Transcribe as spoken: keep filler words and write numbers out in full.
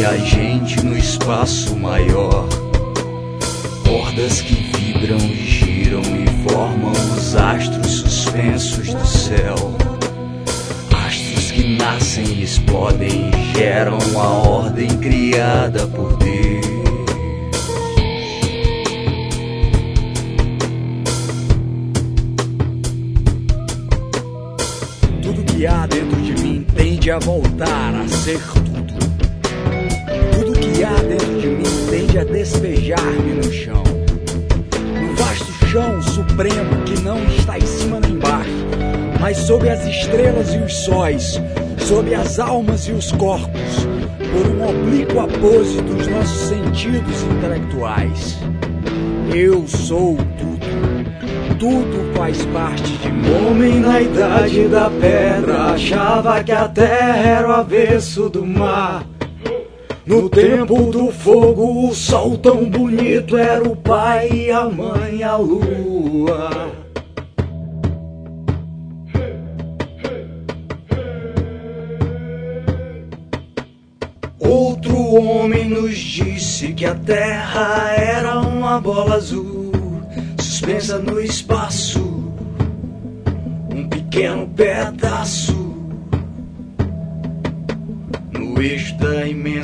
gente no espaço maior. Cordas que vibram e giram e formam os astros suspensos do céu. Astros que nascem e explodem e geram a ordem criada por Deus. Tudo que há dentro de mim tende a voltar a ser tudo. Tudo que há dentro de mim tende a despejar-me no chão. No vasto chão supremo que não está em cima nem embaixo, mas sob as estrelas e os sóis, sob as almas e os corpos, por um oblíquo apose dos nossos sentidos intelectuais. Eu sou tudo, tudo faz parte de mim. O homem na idade da pedra achava que a terra era o avesso do mar. No tempo do fogo, o sol tão bonito era o pai e a mãe, a lua. Outro homem nos disse que a terra era uma bola azul, suspensa no espaço, um pequeno pedaço no eixo da imensidão.